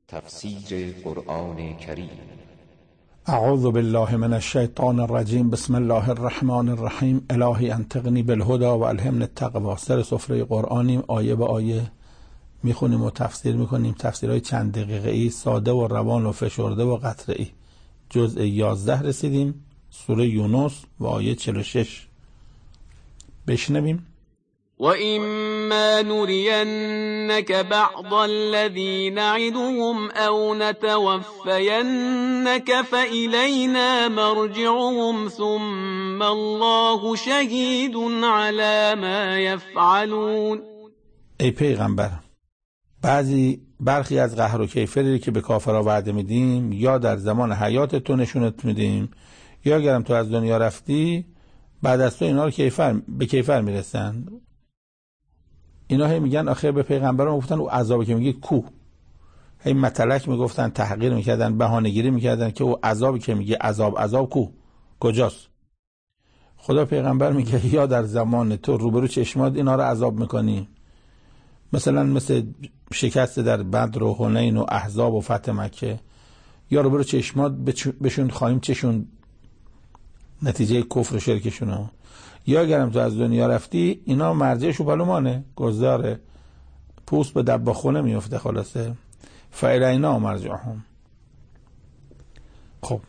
تفسیر قرآن کریم. اعوذ بالله من الشیطان الرجیم. بسم الله الرحمن الرحیم. الهی انطقنی بالهدى و الهمنی التقوی. سر سفره قرآنیم، آیه به آیه میخونیم و تفسیر میکنیم. تفسیرهای چند دقیقه ای، ساده و روان و فشرده و قطره ای. جزء 11 رسیدیم، سوره یونس و آیه 46. بشنویم. وَإِمَّا نُرِيَنَّكَ بَعْضَ الَّذِي نَعِدُهُمْ أَوْ نَتَوَفَّيَنَّكَ فَإِلَيْنَا مَرْجِعُهُمْ ثُمَّ اللَّهُ شَهِيدٌ عَلَى مَا يَفْعَلُونَ. ای پیغمبر، برخی از قهر و کیفری که به کافرها وعده میدیم یا در زمان حیات تو نشونت میدیم، یا اگرم تو از دنیا رفتی بعد از تو اینا رو به کیفر میرسن. اینا هی میگن آخه به پیغمبران گفتن او عذابی که میگی کو، هی متلک میگفتن، تحقیر میکردن، بهانه‌گیری میکردن که او عذابی که میگی عذاب کو، کجاست؟ خدا پیغمبر میگه یا در زمان تو روبرو چشمات اینا رو عذاب میکنی، مثل شکست در بدر و حنین و احزاب و فتح مکه، یا روبرو چشمات بشون خواهیم چشون نتیجه کفر و شرکشونو، یا اگرم تو از دنیا رفتی اینا مرجعشو پلومانه، گذاره پوست به دباخونه میفته. خلاصه فالینا مرجعهم. خب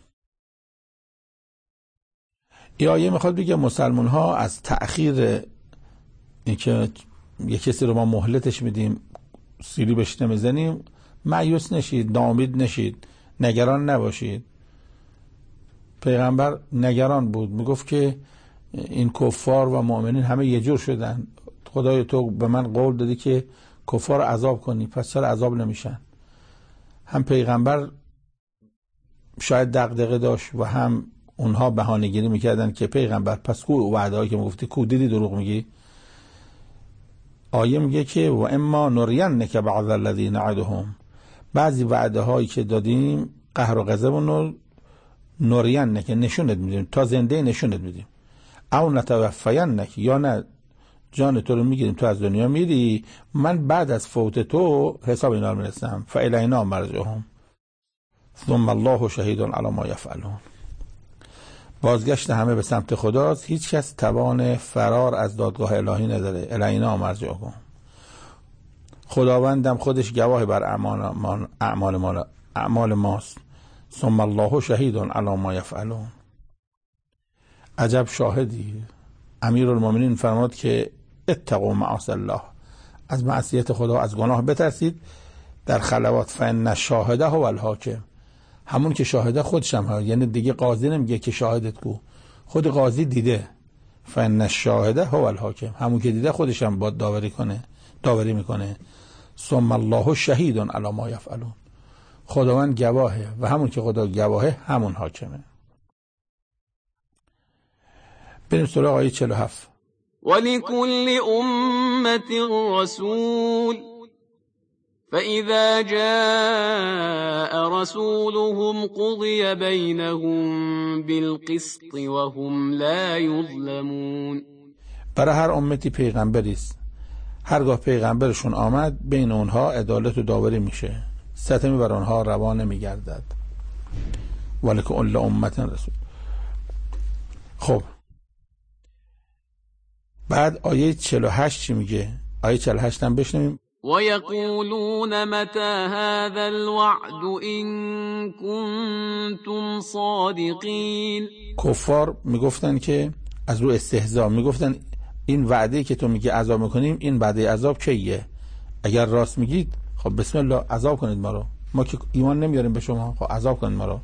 این آیه میخواد بگه مسلمان ها از تأخیر اینکه یک کسی رو ما مهلتش میدیم سیلی بهش نمیزنیم مایوس نشید، ناامید نشید، نگران نباشید. پیغمبر نگران بود، میگفت که این کفار و مؤمنین همه یه جور شدن، خدای تو به من قول دادی که کفار عذاب کنی، پس چرا عذاب نمیشن؟ هم پیغمبر شاید دغدغه داشت و هم اونها بهانه گیری میکردن که پیغمبر پس کو وعده هایی که میگفتی کو، دیدی دروغ میگی؟ آیه میگه که و اما نرینک بعض الذی نعدهم، بعضی وعده هایی که دادیم قهر و غضب نرینک نشونت میدیم، تا زنده نشونت میدیم، او نتوفینک یا نه جان تو رو میگیریم تو از دنیا میری، من بعد از فوت تو حساب اینا رو میرسم. فالینا مرجعهم ثم الله شهید علی ما یفعلون. بازگشت همه به سمت خداست، هیچ کس توان فرار از دادگاه الهی نداره. الینا مرجعهم، خداوندم خودش گواه بر اعمال ماست. ثم الله شهید علی ما یفعلون. عجب شاهدی. امیرالمومنین فرمود که اتقوا معاصی الله، از معصیت خدا، از گناه بترسید در خلوات. فان الشاهد هو الحاکم، همون که شاهده خودش هم هست، یعنی دیگه قاضی نمیگه که شاهدت کو، خود قاضی دیده. فان الشاهد هو الحاکم، همون که دیده خودش هم باید داوری میکنه. ثم الله شهید علی ما یفعلون، خداوند گواهه و همون که خدا گواهه همون حاکمه. بریم سراغ آیه 47. وَلِكُلِّ أُمَّةٍ رَسُولٌ فَإِذَا جَاءَ رَسُولُهُمْ قُضِيَ بَيْنَهُم بِالْقِسْطِ وَهُمْ لَا يُظْلَمُونَ. برای هر امتی پیغمبری است، هرگاه پیغمبرشون آمد بین اونها عدالت و داوری میشه، ستمی بر اونها روا نمیگردد. وَلِكُلِّ أُمَّةٍ رَسُولٌ. خب بعد آیه 48 چی میگه؟ آیه 48 هم بشنویم. وَيَقُولُونَ مَتَى هَذَا الْوَعْدُ إِن كُنتُمْ صَادِقِينَ. کفار میگفتن که از رو استهزا میگفتن این وعده که تو میگی عذاب میکنیم، این وعده عذاب کیه؟ اگر راست میگید خب بسم الله عذاب کنید ما رو، ما که ایمان نمیاریم به شما، خب عذاب کنید ما رو.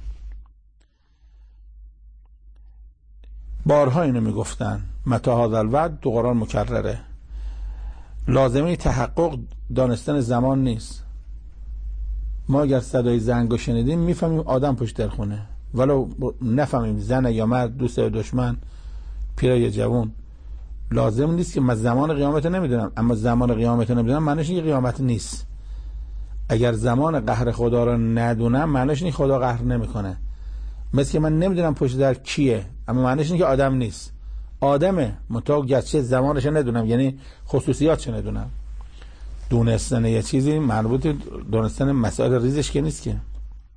بارها اینو میگفتن. متى هذا الوعد تو قرآن مکرره، لازمه تحقق دانستن زمان نیست. ما اگر صدای زنگو شنیدیم میفهمیم آدم پشت در خونه، ولو نفهمیم زن یا مرد، دوست یا دشمن، پیر یا جوان. لازم نیست که من زمان قیامت نمیدونم، اما زمان قیامت نمیدونم معنیش اینه قیامت نیست. اگر زمان قهر خدا رو ندونم معنیش اینه خدا قهر نمیکنه. مثل که من نمیدونم پشت در کیه، اما معنیش اینه که آدم نیست. آدمه، منتها گرچه زمانش ندونم، یعنی خصوصیاتش ندونم. دونستن یه چیزی مربوط دونستن مسائل ریزش که نیست که.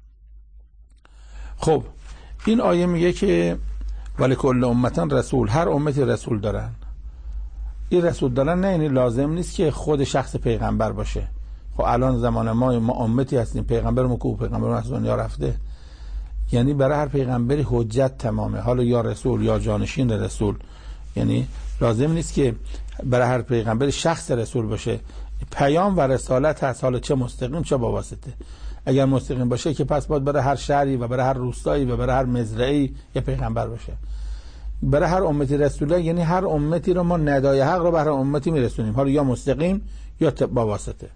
خب این آیه میگه که ولکل امة رسول، هر امتی رسول دارن. این رسول دارن نه یعنی لازم نیست که خود شخص پیغمبر باشه. خب الان زمان ما امتی هستیم، پیغمبرمون کو، پیغمبرمون از دنیا رفته، یعنی برای هر پیغمبری حجت تمامه، حالا یا رسول یا جانشین رسول. یعنی لازم نیست که برای هر پیغمبری شخص رسول باشه. پیام و رسالت هست، حالا چه مستقیم چه با واسطه. اگر مستقیم باشه که پس باید برای هر شهری و برای هر روستایی و برای هر مزرعه‌ای یه پیغمبر باشه. برای هر امتی رسوله، یعنی هر امتی رو ما ندای حق رو برای امتی میرسونیم، حالا یا مستقیم یا با واسطه.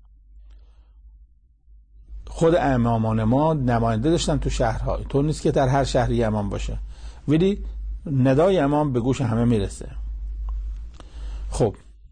خود امامان ما نماینده داشتن تو شهرها، تو نیست که در هر شهری امام باشه، ولی ندای امام به گوش همه میرسه. خب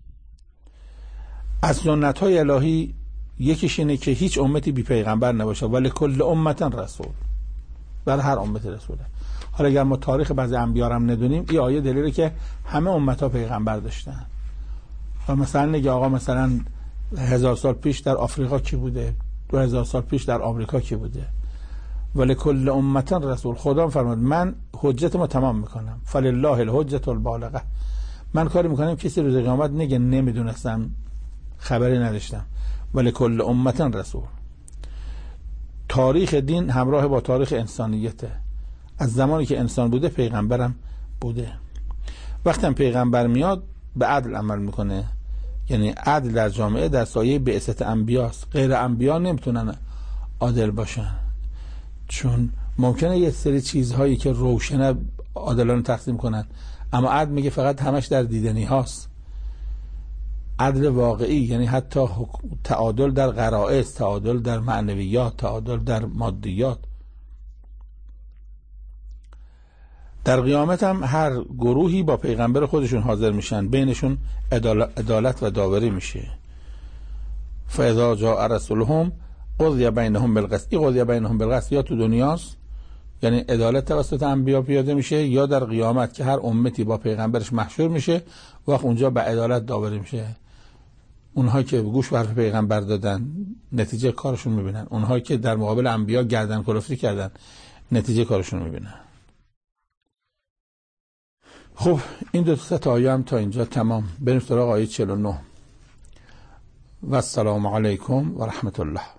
از سنت های الهی یکیش اینه که هیچ امتی بی پیغمبر نباشه، ولی کل امت رسول، برای هر امت رسوله. حالا اگر ما تاریخ بعضی انبیا هم ندونیم، این آیه دلیله که همه امت ها پیغمبر داشتن. و مثلا نگه آقا مثلا 1000 سال پیش در آفریقا کی بوده، 2000 سال پیش در آمریکا کی بوده. ولی کل امت رسول، خدا فرمود من حجتمو تمام میکنم، فلله الحجة البالغه. من کاری میکنم کسی روز قیامت نگه نمیدونستم، خبری نداشتم. ولی کل امت رسول. تاریخ دین همراه با تاریخ انسانیته. از زمانی که انسان بوده پیغمبرم بوده. وقتی هم پیغمبر میاد به عدل عمل میکنه، یعنی عدل در جامعه در سایه بعثت انبیاست. غیر انبیا نمیتونن عادل باشن، چون ممکنه یه سری چیزهایی که روشنه عادلانه تقسیم کنن، اما عدل میگه فقط همش در دیدنی هاست. عدل واقعی یعنی حتی تعادل در غرائز، تعادل در معنویات، تعادل در مادیات. در قیامت هم هر گروهی با پیغمبر خودشون حاضر میشن، بینشون عدالت و داوری میشه. فاذا جاء رسولهم قضی بینهم بالقسط. این قضی بینهم بالقسط یا تو دنیاست، یعنی عدالت توسط انبیا پیاده میشه، یا در قیامت که هر امتی با پیغمبرش محشور میشه، وقت اونجا به عدالت داوری میشه. اونها که گوش به حرف پیغمبر دادن نتیجه کارشون میبینن، اونها که در مقابل انبیا گردن کلفتی کردن نتیجه کارشون میبینن. خب این دو تا آیه هم تا اینجا تمام. بریم سراغ آیه 49. و السلام علیکم و رحمت الله.